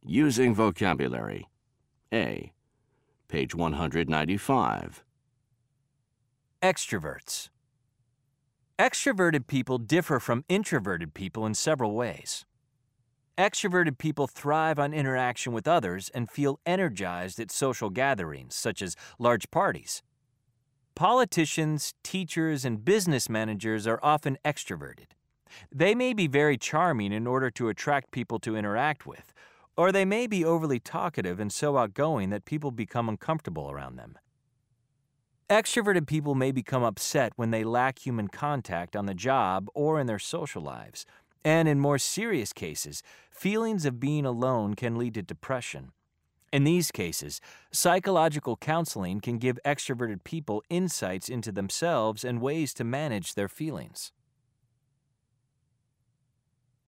Using vocabulary. A. Page 195. Extroverts. Extroverted people differ from introverted people in several ways. Extroverted people thrive on interaction with others and feel energized at social gatherings, such as large parties. Politicians, teachers, and business managers are often extroverted. They may be very charming in order to attract people to interact with, or they may be overly talkative and so outgoing that people become uncomfortable around them. Extroverted people may become upset when they lack human contact on the job or in their social lives, and in more serious cases, feelings of being alone can lead to depression. In these cases, psychological counseling can give extroverted people insights into themselves and ways to manage their feelings.